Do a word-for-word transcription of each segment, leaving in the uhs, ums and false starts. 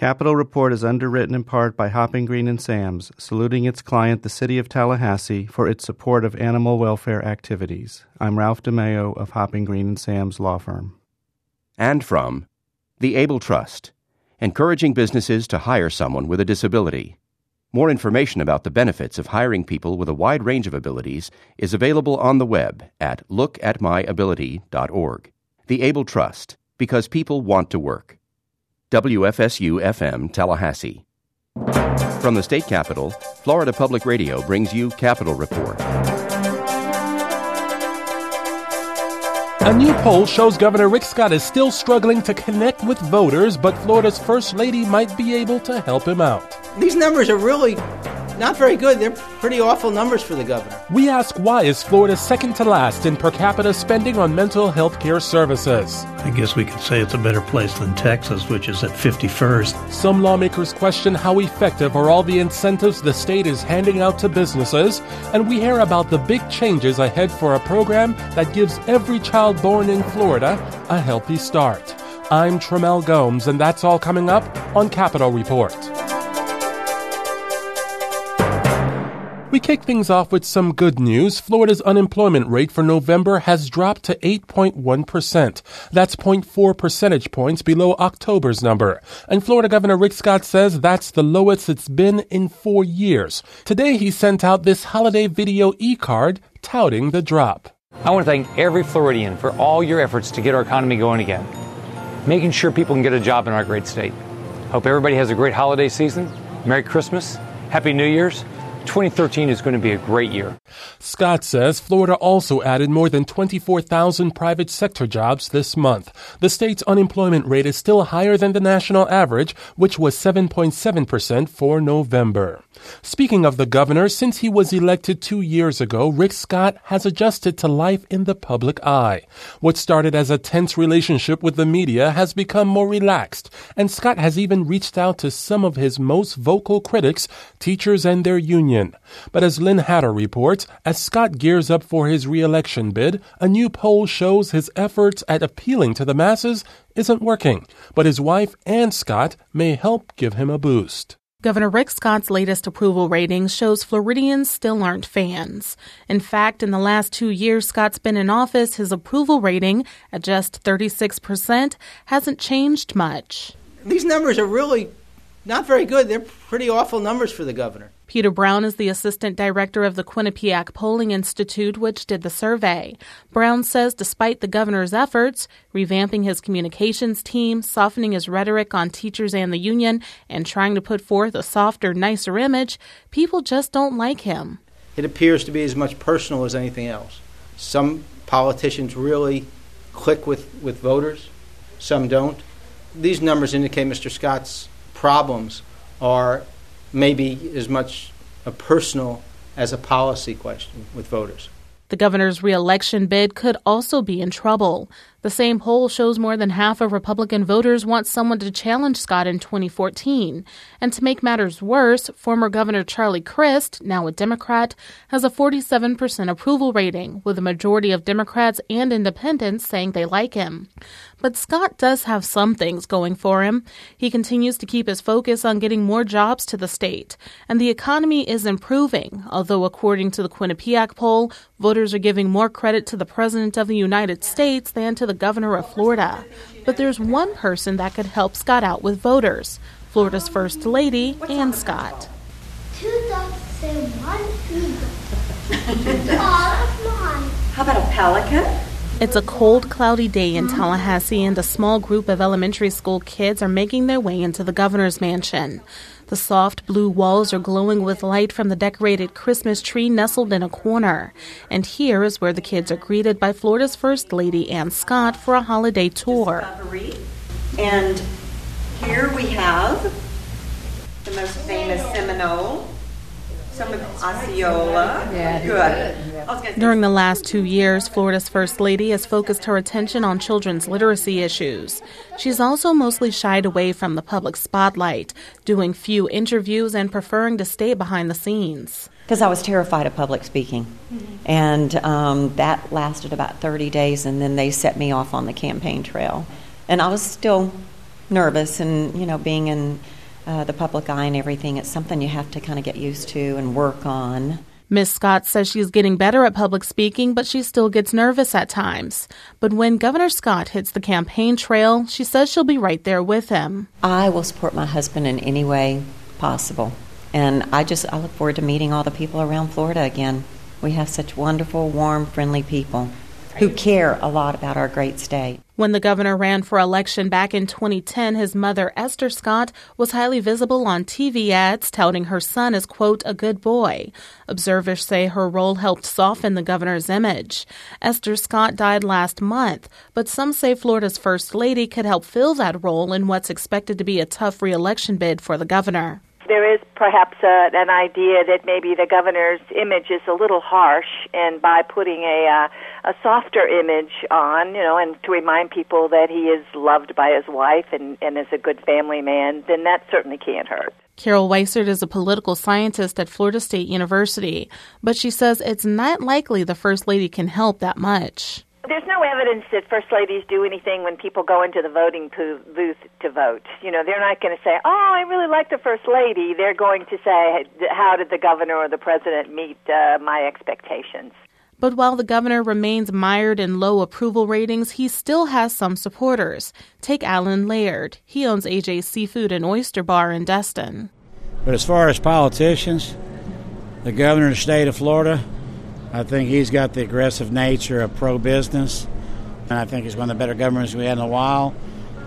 Capitol Report is underwritten in part by Hopping Green and Sam's, saluting its client, the City of Tallahassee, for its support of animal welfare activities. I'm Ralph DeMeo of Hopping Green and Sam's law firm. And from the Able Trust, encouraging businesses to hire someone with a disability. More information about the benefits of hiring people with a wide range of abilities is available on the web at look at my ability dot org. The Able Trust, because people want to work. W F S U F M Tallahassee. From the state capitol, Florida Public Radio brings you Capitol Report. A new poll shows Governor Rick Scott is still struggling to connect with voters, but Florida's First Lady might be able to help him out. These numbers are really not very good. They're pretty awful numbers for the governor. We ask, why is Florida second to last in per capita spending on mental health care services? I guess we could say it's a better place than Texas, which is at fifty-first. Some lawmakers question how effective are all the incentives the state is handing out to businesses, and we hear about the big changes ahead for a program that gives every child born in Florida a healthy start. I'm Tremel Gomes, and that's all coming up on Capitol Report. We kick things off with some good news. Florida's unemployment rate for November has dropped to eight point one percent. That's zero point four percentage points below October's number. And Florida Governor Rick Scott says that's the lowest it's been in four years. Today he sent out this holiday video e-card touting the drop. I want to thank every Floridian for all your efforts to get our economy going again, making sure people can get a job in our great state. Hope everybody has a great holiday season. Merry Christmas. Happy New Year's. twenty thirteen is going to be a great year. Scott says Florida also added more than twenty-four thousand private sector jobs this month. The state's unemployment rate is still higher than the national average, which was seven point seven percent for November. Speaking of the governor, since he was elected two years ago, Rick Scott has adjusted to life in the public eye. What started as a tense relationship with the media has become more relaxed, and Scott has even reached out to some of his most vocal critics, teachers and their union. But as Lynn Hatter reports, as Scott gears up for his re-election bid, a new poll shows his efforts at appealing to the masses isn't working. But his wife and Scott may help give him a boost. Governor Rick Scott's latest approval rating shows Floridians still aren't fans. In fact, in the last two years Scott's been in office, his approval rating, at just thirty-six percent, hasn't changed much. These numbers are really not very good. They're pretty awful numbers for the governor. Peter Brown is the assistant director of the Quinnipiac Polling Institute, which did the survey. Brown says despite the governor's efforts, revamping his communications team, softening his rhetoric on teachers and the union, and trying to put forth a softer, nicer image, people just don't like him. It appears to be as much personal as anything else. Some politicians really click with, with voters, some don't. These numbers indicate Mister Scott's problems are maybe as much a personal as a policy question with voters. The governor's re-election bid could also be in trouble. The same poll shows more than half of Republican voters want someone to challenge Scott in twenty fourteen. And to make matters worse, former Governor Charlie Crist, now a Democrat, has a forty-seven percent approval rating, with a majority of Democrats and independents saying they like him. But Scott does have some things going for him. He continues to keep his focus on getting more jobs to the state. And the economy is improving, although according to the Quinnipiac poll, voters are giving more credit to the President of the United States than to the Governor of Florida. But there's one person that could help Scott out with voters, Florida's First Lady, Ann Scott. Two ducks and one eagle. All of mine. How about a pelican? It's a cold, cloudy day in Tallahassee, and a small group of elementary school kids are making their way into the governor's mansion. The soft blue walls are glowing with light from the decorated Christmas tree nestled in a corner. And here is where the kids are greeted by Florida's First Lady, Ann Scott, for a holiday tour. Discovery. And here we have the most famous Seminole, some of Osceola. Yeah, good. During the last two years, Florida's First Lady has focused her attention on children's literacy issues. She's also mostly shied away from the public spotlight, doing few interviews and preferring to stay behind the scenes. Because I was terrified of public speaking. Mm-hmm. And um, that lasted about thirty days, and then they set me off on the campaign trail. And I was still nervous, and, you know, being in uh, the public eye and everything, it's something you have to kind of get used to and work on. Miz Scott says she's getting better at public speaking, but she still gets nervous at times. But when Governor Scott hits the campaign trail, she says she'll be right there with him. I will support my husband in any way possible. And I just I look forward to meeting all the people around Florida again. We have such wonderful, warm, friendly people who care a lot about our great state. When the governor ran for election back in twenty ten, his mother, Esther Scott, was highly visible on T V ads touting her son as, quote, a good boy. Observers say her role helped soften the governor's image. Esther Scott died last month, but some say Florida's First Lady could help fill that role in what's expected to be a tough re-election bid for the governor. There is perhaps a, an idea that maybe the governor's image is a little harsh, and by putting a uh, a softer image on, you know, and to remind people that he is loved by his wife and, and is a good family man, then that certainly can't hurt. Carol Weissert is a political scientist at Florida State University, but she says it's not likely the First Lady can help that much. There's no evidence that first ladies do anything when people go into the voting booth to vote. You know, they're not going to say, oh, I really like the first lady. They're going to say, how did the governor or the president meet uh, my expectations? But while the governor remains mired in low approval ratings, he still has some supporters. Take Alan Laird. He owns A J's Seafood and Oyster Bar in Destin. But as far as politicians, the governor of the state of Florida, I think he's got the aggressive nature of pro-business, and I think he's one of the better governors we had in a while.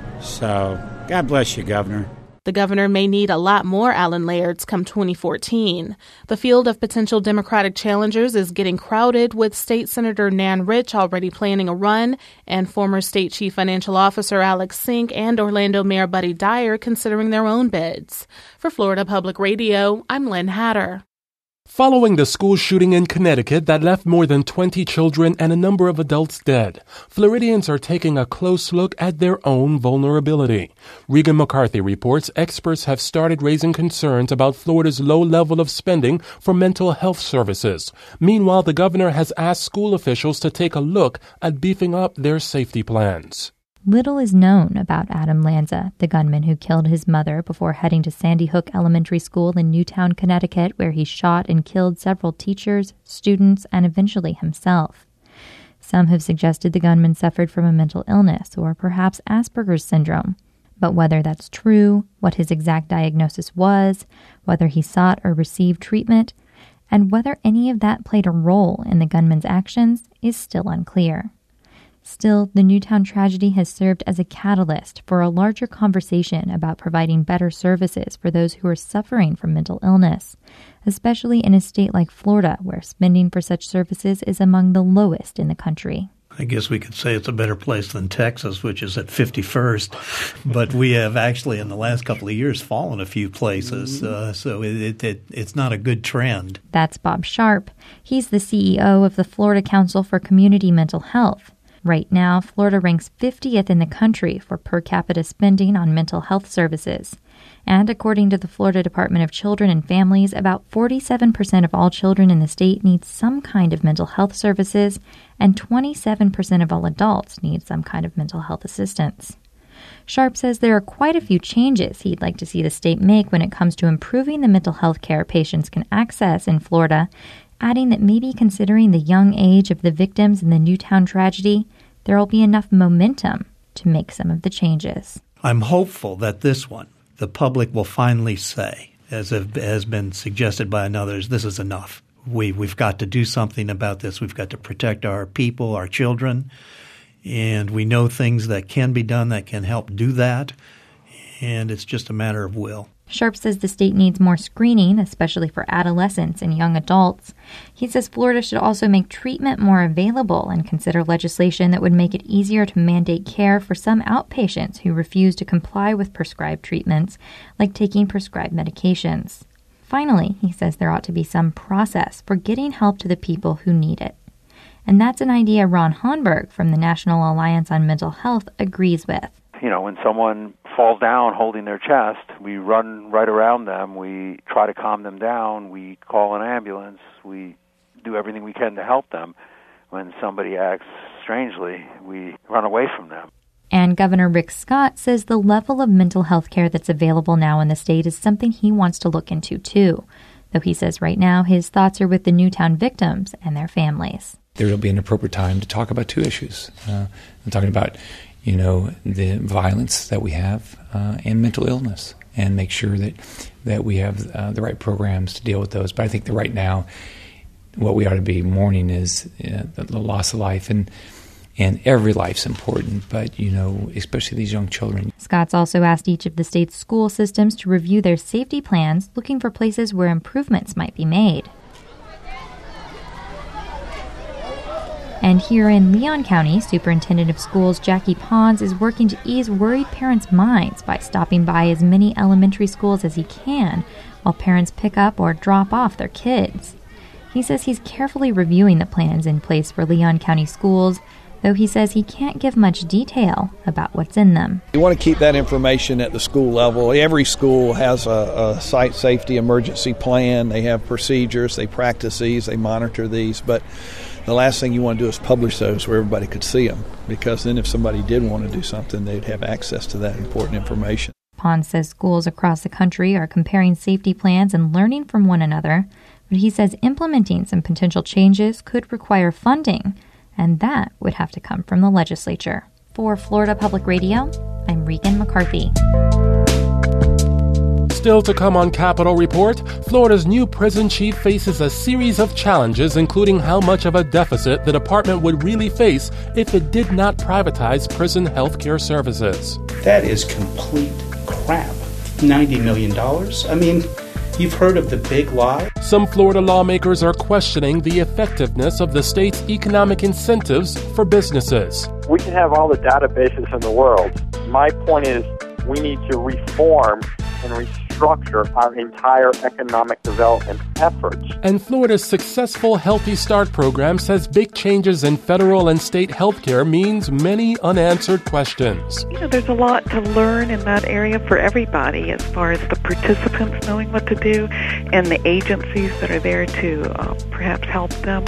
So, God bless you, Governor. The governor may need a lot more Alan Lairds come twenty fourteen. The field of potential Democratic challengers is getting crowded, with State Senator Nan Rich already planning a run, and former State Chief Financial Officer Alex Sink and Orlando Mayor Buddy Dyer considering their own bids. For Florida Public Radio, I'm Lynn Hatter. Following the school shooting in Connecticut that left more than twenty children and a number of adults dead, Floridians are taking a close look at their own vulnerability. Regan McCarthy reports experts have started raising concerns about Florida's low level of spending for mental health services. Meanwhile, the governor has asked school officials to take a look at beefing up their safety plans. Little is known about Adam Lanza, the gunman who killed his mother before heading to Sandy Hook Elementary School in Newtown, Connecticut, where he shot and killed several teachers, students, and eventually himself. Some have suggested the gunman suffered from a mental illness or perhaps Asperger's syndrome. But whether that's true, what his exact diagnosis was, whether he sought or received treatment, and whether any of that played a role in the gunman's actions is still unclear. Still, the Newtown tragedy has served as a catalyst for a larger conversation about providing better services for those who are suffering from mental illness, especially in a state like Florida, where spending for such services is among the lowest in the country. I guess we could say it's a better place than Texas, which is at fifty-first. But we have actually, in the last couple of years, fallen a few places. Uh, so it, it, it it's not a good trend. That's Bob Sharp. He's the C E O of the Florida Council for Community Mental Health. Right now, Florida ranks fiftieth in the country for per capita spending on mental health services. And according to the Florida Department of Children and Families, about forty-seven percent of all children in the state need some kind of mental health services, and twenty-seven percent of all adults need some kind of mental health assistance. Sharp says there are quite a few changes he'd like to see the state make when it comes to improving the mental health care patients can access in Florida, adding that maybe considering the young age of the victims in the Newtown tragedy, there will be enough momentum to make some of the changes. I'm hopeful that this one, the public will finally say, as has been suggested by others, this is enough. We, we've got to do something about this. We've got to protect our people, our children, and we know things that can be done that can help do that, and it's just a matter of will. Sharp says the state needs more screening, especially for adolescents and young adults. He says Florida should also make treatment more available and consider legislation that would make it easier to mandate care for some outpatients who refuse to comply with prescribed treatments, like taking prescribed medications. Finally, he says there ought to be some process for getting help to the people who need it. And that's an idea Ron Honberg from the National Alliance on Mental Health agrees with. You know, when someone falls down holding their chest, we run right around them, we try to calm them down, we call an ambulance, we do everything we can to help them. When somebody acts strangely, we run away from them. And Governor Rick Scott says the level of mental health care that's available now in the state is something he wants to look into, too. Though he says right now his thoughts are with the Newtown victims and their families. There will be an appropriate time to talk about two issues. Uh, I'm talking about, you know, the violence that we have uh, and mental illness, and make sure that, that we have uh, the right programs to deal with those. But I think that right now what we ought to be mourning is uh, the, the loss of life, and And every life's important, but, you know, especially these young children. Scott's also asked each of the state's school systems to review their safety plans, looking for places where improvements might be made. And here in Leon County, Superintendent of Schools Jackie Pons is working to ease worried parents' minds by stopping by as many elementary schools as he can while parents pick up or drop off their kids. He says he's carefully reviewing the plans in place for Leon County schools, though he says he can't give much detail about what's in them. You want to keep that information at the school level. Every school has a, a site safety emergency plan. They have procedures. They practice these. They monitor these. But the last thing you want to do is publish those where everybody could see them, because then if somebody did want to do something, they'd have access to that important information. Pons says schools across the country are comparing safety plans and learning from one another, but he says implementing some potential changes could require funding, and that would have to come from the legislature. For Florida Public Radio, I'm Regan McCarthy. Still to come on Capitol Report, Florida's new prison chief faces a series of challenges, including how much of a deficit the department would really face if it did not privatize prison health care services. That is complete crap. ninety million dollars? I mean, you've heard of the big lie? Some Florida lawmakers are questioning the effectiveness of the state's economic incentives for businesses. We can have all the databases in the world. My point is we need to reform and restructure our entire economic development efforts. And Florida's successful Healthy Start program says big changes in federal and state health care means many unanswered questions. You know, there's a lot to learn in that area for everybody, as far as the participants knowing what to do and the agencies that are there to uh, perhaps help them.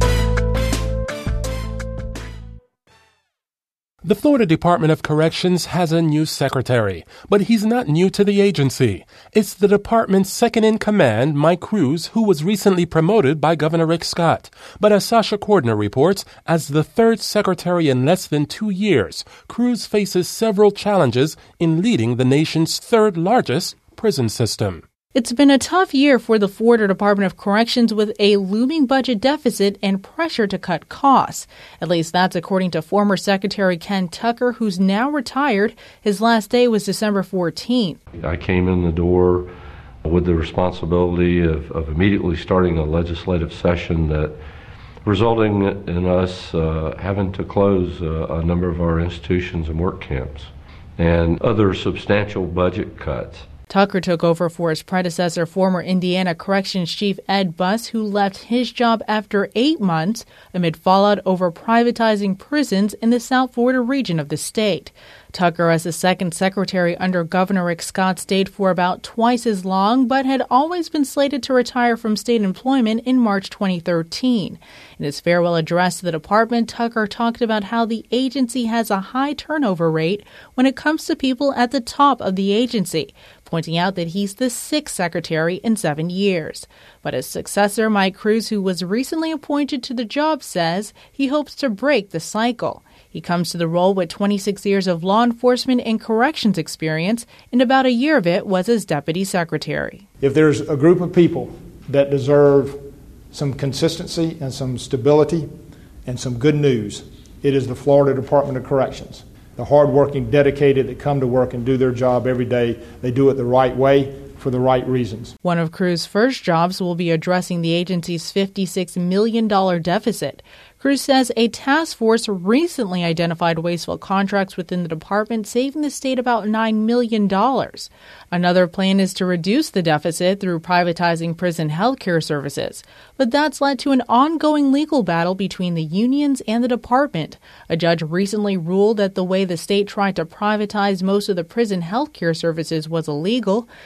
The Florida Department of Corrections has a new secretary, but he's not new to the agency. It's the department's second-in-command, Mike Cruz, who was recently promoted by Governor Rick Scott. But as Sasha Cordner reports, as the third secretary in less than two years, Cruz faces several challenges in leading the nation's third-largest prison system. It's been a tough year for the Florida Department of Corrections, with a looming budget deficit and pressure to cut costs. At least that's according to former Secretary Ken Tucker, who's now retired. His last day was December fourteenth. I came in the door with the responsibility of, of immediately starting a legislative session that resulting in us uh, having to close uh, a number of our institutions and work camps and other substantial budget cuts. Tucker took over for his predecessor, former Indiana Corrections Chief Ed Buss, who left his job after eight months amid fallout over privatizing prisons in the South Florida region of the state. Tucker, as the second secretary under Governor Rick Scott, stayed for about twice as long, but had always been slated to retire from state employment in March twenty thirteen. In his farewell address to the department, Tucker talked about how the agency has a high turnover rate when it comes to people at the top of the agency, pointing out that he's the sixth secretary in seven years. But his successor, Mike Cruz, who was recently appointed to the job, says he hopes to break the cycle. He comes to the role with twenty-six years of law enforcement and corrections experience, and about a year of it was as deputy secretary. If there's a group of people that deserve some consistency and some stability and some good news, it is the Florida Department of Corrections. The hardworking, dedicated that come to work and do their job every day. They do it the right way for the right reasons. One of Cruz's first jobs will be addressing the agency's fifty-six million dollars deficit. Cruz says a task force recently identified wasteful contracts within the department, saving the state about nine million dollars. Another plan is to reduce the deficit through privatizing prison health care services. But that's led to an ongoing legal battle between the unions and the department. A judge recently ruled that the way the state tried to privatize most of the prison health care services was illegal because it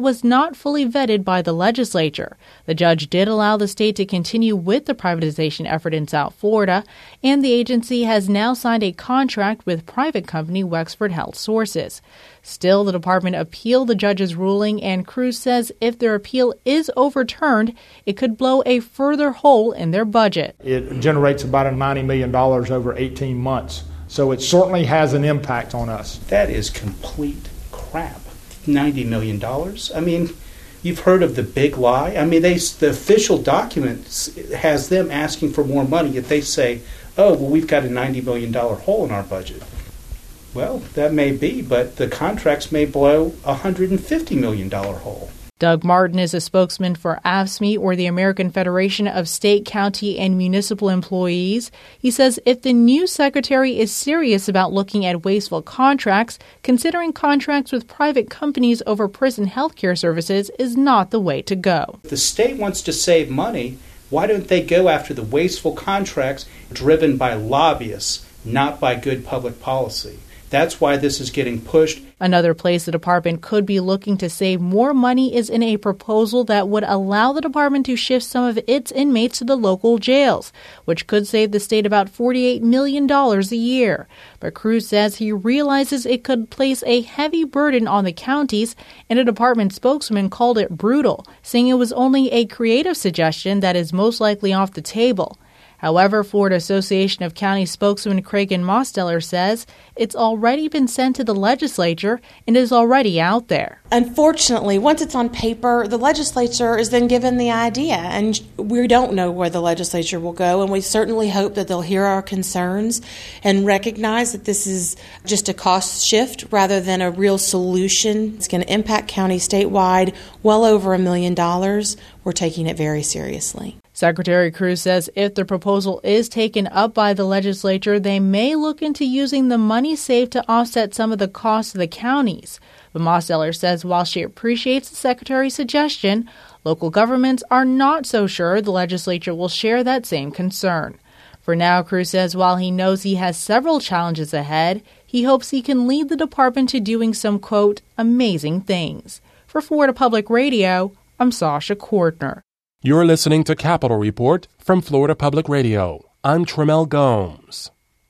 it was not fully vetted by the legislature. The judge did allow the state to continue with the privatization effort in South Florida, and the agency has now signed a contract with private company Wexford Health Sources. Still, the department appealed the judge's ruling, and Cruz says if their appeal is overturned, it could blow a further hole in their budget. It generates about ninety million dollars over eighteen months, so it certainly has an impact on us. That is complete crap. ninety million dollars? I mean, you've heard of the big lie. I mean, they, the official document has them asking for more money, yet they say, oh, well, we've got a ninety million dollars hole in our budget. Well, that may be, but the contracts may blow a one hundred fifty million dollars hole. Doug Martin is a spokesman for A F S M E, or the American Federation of State, County, and Municipal Employees. He says if the new secretary is serious about looking at wasteful contracts, considering contracts with private companies over prison health care services is not the way to go. If the state wants to save money, why don't they go after the wasteful contracts driven by lobbyists, not by good public policy? That's why this is getting pushed. Another place the department could be looking to save more money is in a proposal that would allow the department to shift some of its inmates to the local jails, which could save the state about forty-eight million dollars a year. But Cruz says he realizes it could place a heavy burden on the counties, and a department spokesman called it brutal, saying it was only a creative suggestion that is most likely off the table. However, Florida Association of County spokesman Cragen Mosteller says it's already been sent to the legislature and is already out there. Unfortunately, once it's on paper, the legislature is then given the idea, and we don't know where the legislature will go, and we certainly hope that they'll hear our concerns and recognize that this is just a cost shift rather than a real solution. It's going to impact counties statewide well over a million dollars. We're taking it very seriously. Secretary Cruz says if the proposal is taken up by the legislature, they may look into using the money saved to offset some of the costs of the counties. But Mosteller says while she appreciates the secretary's suggestion, local governments are not so sure the legislature will share that same concern. For now, Cruz says while he knows he has several challenges ahead, he hopes he can lead the department to doing some, quote, amazing things. For Florida Public Radio, I'm Sasha Kortner. You're listening to Capitol Report from Florida Public Radio. I'm Tremel Gomes.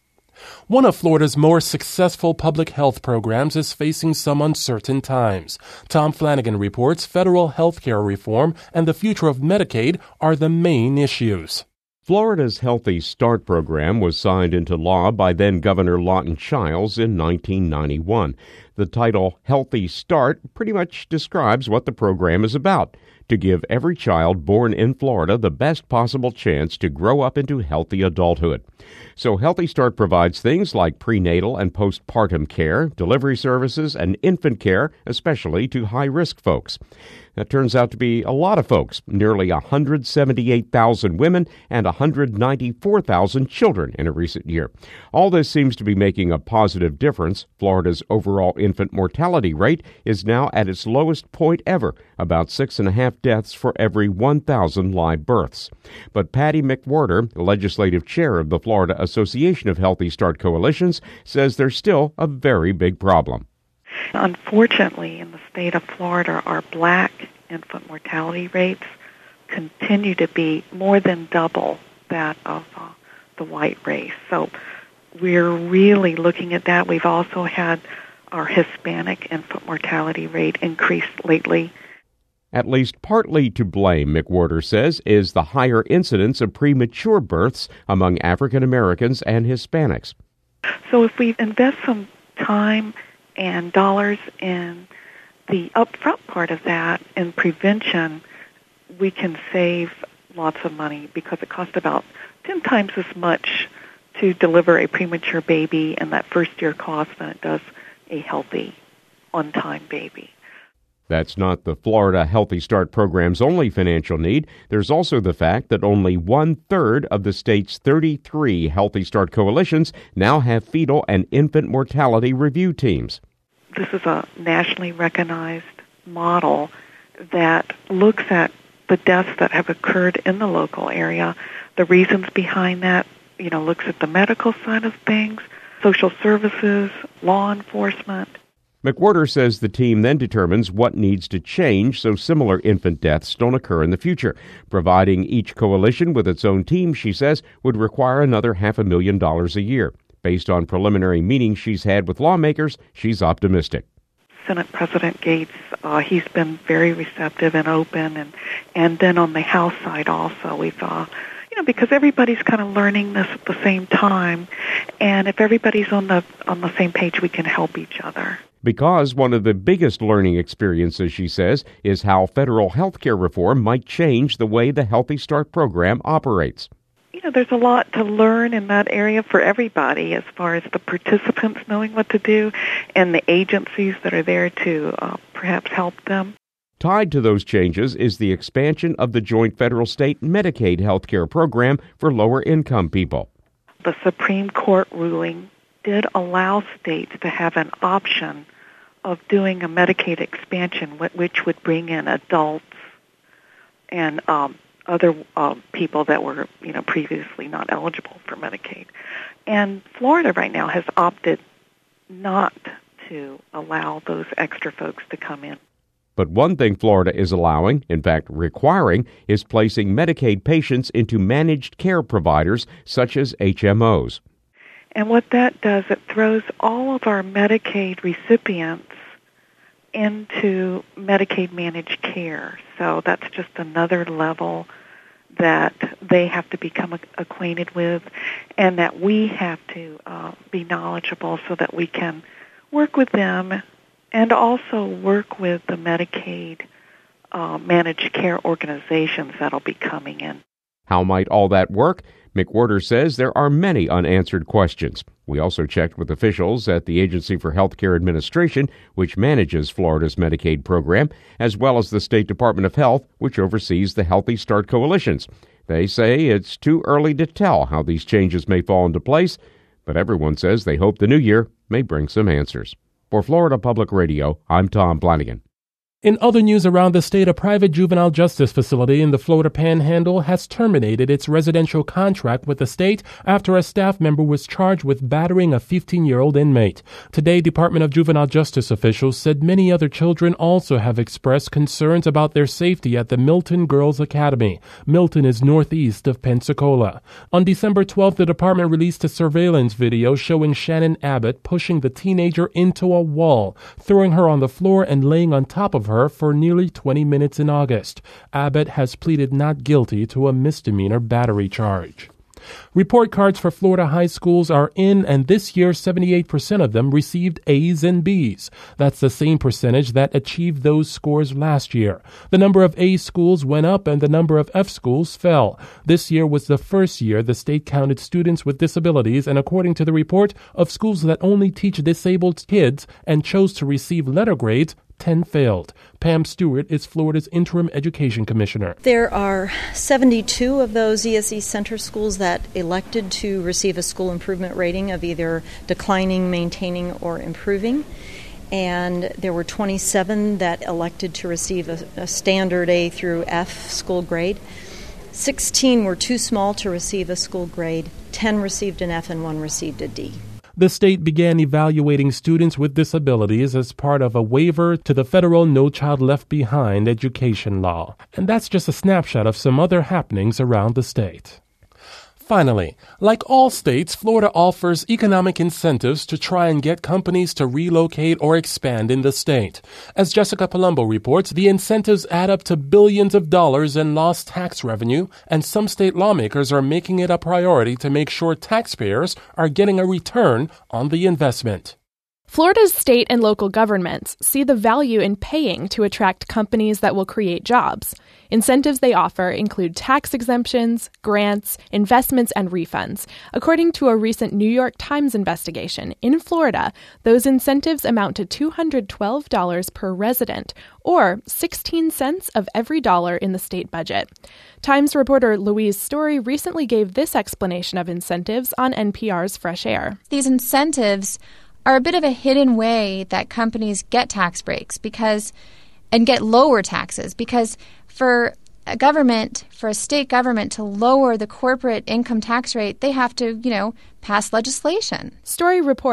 One of Florida's more successful public health programs is facing some uncertain times. Tom Flanagan reports federal health care reform and the future of Medicaid are the main issues. Florida's Healthy Start program was signed into law by then-Governor Lawton Chiles in nineteen ninety-one. The title Healthy Start pretty much describes what the program is about: to give every child born in Florida the best possible chance to grow up into healthy adulthood. So Healthy Start provides things like prenatal and postpartum care, delivery services, and infant care, especially to high-risk folks. That turns out to be a lot of folks, nearly one hundred seventy-eight thousand women and one hundred ninety-four thousand children in a recent year. All this seems to be making a positive difference. Florida's overall infant mortality rate is now at its lowest point ever, about six and a half deaths for every one thousand live births. But Patty McWhorter, legislative chair of the Florida Association of Healthy Start Coalitions, says there's still a very big problem. Unfortunately, in the state of Florida, our black infant mortality rates continue to be more than double that of uh, the white race. So we're really looking at that. We've also had our Hispanic infant mortality rate increase lately. At least partly to blame, McWhorter says, is the higher incidence of premature births among African Americans and Hispanics. So if we invest some time and dollars in the upfront part of that, in prevention, we can save lots of money because it costs about ten times as much to deliver a premature baby in that first year cost than it does a healthy, on-time baby. That's not the Florida Healthy Start program's only financial need. There's also the fact that only one-third of the state's thirty-three Healthy Start coalitions now have fetal and infant mortality review teams. This is a nationally recognized model that looks at the deaths that have occurred in the local area, the reasons behind that, you know, looks at the medical side of things, social services, law enforcement. McWhorter says the team then determines what needs to change so similar infant deaths don't occur in the future. Providing each coalition with its own team, she says, would require another half a million dollars a year. Based on preliminary meetings she's had with lawmakers, she's optimistic. Senate President Gates, uh, he's been very receptive and open, and, and then on the House side also, we've, uh, you know, because everybody's kind of learning this at the same time, and if everybody's on the on the same page, we can help each other. Because one of the biggest learning experiences, she says, is how federal health care reform might change the way the Healthy Start program operates. You know, there's a lot to learn in that area for everybody as far as the participants knowing what to do and the agencies that are there to uh, perhaps help them. Tied to those changes is the expansion of the joint federal-state Medicaid health care program for lower-income people. The Supreme Court ruling did allow states to have an option of doing a Medicaid expansion, which would bring in adults and um, other uh, people that were, you know, previously not eligible for Medicaid. And Florida right now has opted not to allow those extra folks to come in. But one thing Florida is allowing, in fact requiring, is placing Medicaid patients into managed care providers such as H M Os. And what that does, it throws all of our Medicaid recipients into Medicaid managed care. So that's just another level that they have to become acquainted with and that we have to uh, be knowledgeable so that we can work with them and also work with the Medicaid uh, managed care organizations that'll be coming in. How might all that work? McWhorter says there are many unanswered questions. We also checked with officials at the Agency for Healthcare Administration, which manages Florida's Medicaid program, as well as the State Department of Health, which oversees the Healthy Start coalitions. They say it's too early to tell how these changes may fall into place, but everyone says they hope the new year may bring some answers. For Florida Public Radio, I'm Tom Flanagan. In other news around the state, a private juvenile justice facility in the Florida Panhandle has terminated its residential contract with the state after a staff member was charged with battering a fifteen-year-old inmate. Today, Department of Juvenile Justice officials said many other children also have expressed concerns about their safety at the Milton Girls Academy. Milton is northeast of Pensacola. On December twelfth, the department released a surveillance video showing Shannon Abbott pushing the teenager into a wall, throwing her on the floor and laying on top of her her for nearly twenty minutes in August. Abbott has pleaded not guilty to a misdemeanor battery charge. Report cards for Florida high schools are in, and this year seventy-eight percent of them received A's and B's. That's the same percentage that achieved those scores last year. The number of A schools went up and the number of F schools fell. This year was the first year the state counted students with disabilities, and according to the report, of schools that only teach disabled kids and chose to receive letter grades, ten failed. Pam Stewart is Florida's interim education commissioner. There are seventy-two of those E S E center schools that elected to receive a school improvement rating of either declining, maintaining, or improving. And there were twenty-seven that elected to receive a, a standard A through F school grade. sixteen were too small to receive a school grade. ten received an F and one received a D. The state began evaluating students with disabilities as part of a waiver to the federal No Child Left Behind education law. And that's just a snapshot of some other happenings around the state. Finally, like all states, Florida offers economic incentives to try and get companies to relocate or expand in the state. As Jessica Palumbo reports, the incentives add up to billions of dollars in lost tax revenue, and some state lawmakers are making it a priority to make sure taxpayers are getting a return on the investment. Florida's state and local governments see the value in paying to attract companies that will create jobs. Incentives they offer include tax exemptions, grants, investments, and refunds. According to a recent New York Times investigation, in Florida, those incentives amount to two hundred twelve dollars per resident, or sixteen cents of every dollar in the state budget. Times reporter Louise Story recently gave this explanation of incentives on N P R's Fresh Air. These incentives are a bit of a hidden way that companies get tax breaks because and get lower taxes, because for a government, for a state government to lower the corporate income tax rate, they have to, you know, pass legislation. Story reports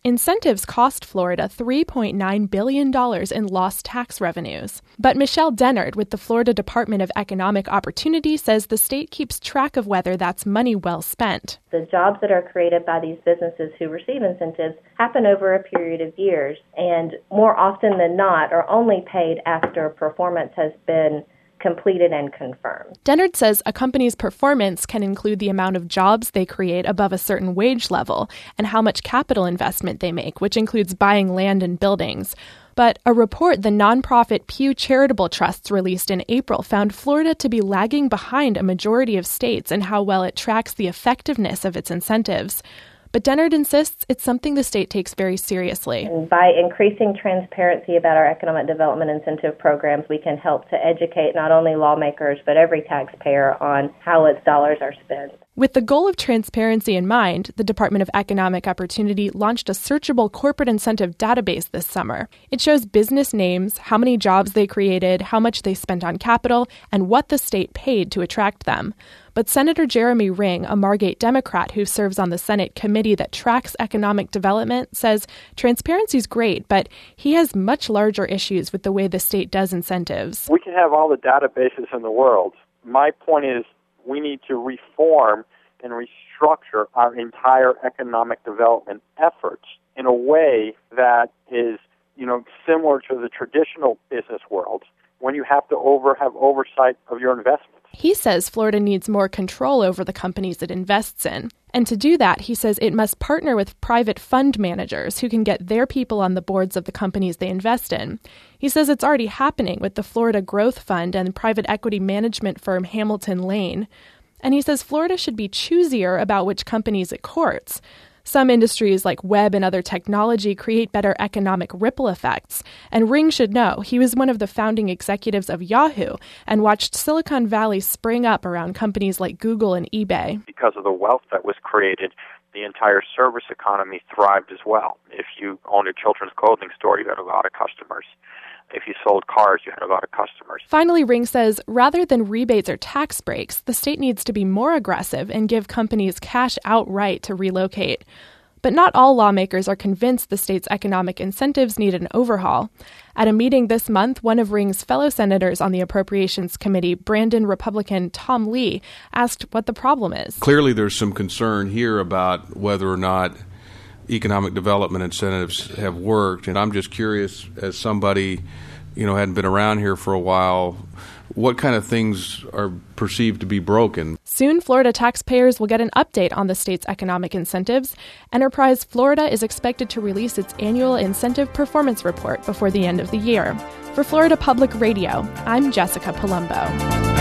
Incentives cost Florida three point nine billion dollars in lost tax revenues. But Michelle Dennard with the Florida Department of Economic Opportunity says the state keeps track of whether that's money well spent. The jobs that are created by these businesses who receive incentives happen over a period of years, and more often than not are only paid after performance has been completed and confirmed. Dennard says a company's performance can include the amount of jobs they create above a certain wage level and how much capital investment they make, which includes buying land and buildings. But a report the nonprofit Pew Charitable Trusts released in April found Florida to be lagging behind a majority of states in how well it tracks the effectiveness of its incentives. But Dennard insists it's something the state takes very seriously. And by increasing transparency about our economic development incentive programs, we can help to educate not only lawmakers but every taxpayer on how its dollars are spent. With the goal of transparency in mind, the Department of Economic Opportunity launched a searchable corporate incentive database this summer. It shows business names, how many jobs they created, how much they spent on capital, and what the state paid to attract them. But Senator Jeremy Ring, a Margate Democrat who serves on the Senate committee that tracks economic development, says transparency is great, but he has much larger issues with the way the state does incentives. We can have all the databases in the world. My point is we need to reform and restructure our entire economic development efforts in a way that is, you know, similar to the traditional business world when you have to over have oversight of your investments. He says Florida needs more control over the companies it invests in. And to do that, he says it must partner with private fund managers who can get their people on the boards of the companies they invest in. He says it's already happening with the Florida Growth Fund and private equity management firm Hamilton Lane. And he says Florida should be choosier about which companies it courts. Some industries like web and other technology create better economic ripple effects. And Ring should know he was one of the founding executives of Yahoo and watched Silicon Valley spring up around companies like Google and eBay. Because of the wealth that was created, the entire service economy thrived as well. If you owned a children's clothing store, you had a lot of customers. If you sold cars, you had a lot of customers. Finally, Ring says rather than rebates or tax breaks, the state needs to be more aggressive and give companies cash outright to relocate. But not all lawmakers are convinced the state's economic incentives need an overhaul. At a meeting this month, one of Ring's fellow senators on the Appropriations Committee, Brandon Republican Tom Lee, asked what the problem is. Clearly, there's some concern here about whether or not economic development incentives have worked, and I'm just curious, as somebody, you know, hadn't been around here for a while, what kind of things are perceived to be broken? Soon, Florida taxpayers will get an update on the state's economic incentives. Enterprise Florida is expected to release its annual incentive performance report before the end of the year. For Florida Public Radio, I'm Jessica Palumbo.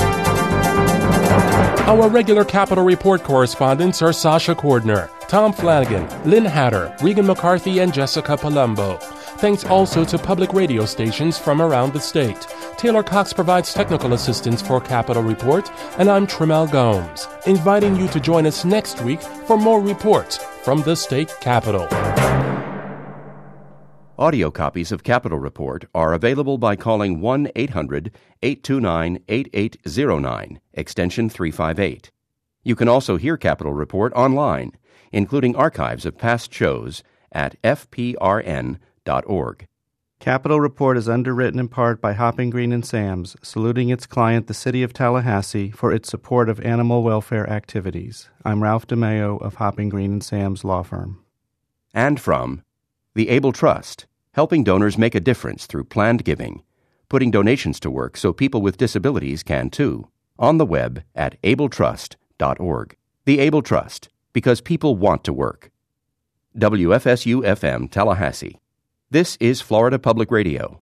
Our regular Capitol Report correspondents are Sasha Cordner, Tom Flanagan, Lynn Hatter, Regan McCarthy, and Jessica Palumbo. Thanks also to public radio stations from around the state. Taylor Cox provides technical assistance for Capitol Report, and I'm Tramel Gomes, inviting you to join us next week for more reports from the state capitol. Audio copies of Capitol Report are available by calling one eight hundred eight two nine eight eight zero nine, extension three five eight. You can also hear Capitol Report online, including archives of past shows at f p r n dot org. Capitol Report is underwritten in part by Hopping Green and Sam's, saluting its client, the City of Tallahassee, for its support of animal welfare activities. I'm Ralph DeMeo of Hopping Green and Sam's law firm. And from the Able Trust, helping donors make a difference through planned giving, putting donations to work so people with disabilities can too. On the web at able trust dot org. The Able Trust, because people want to work. W F S U F M Tallahassee. This is Florida Public Radio.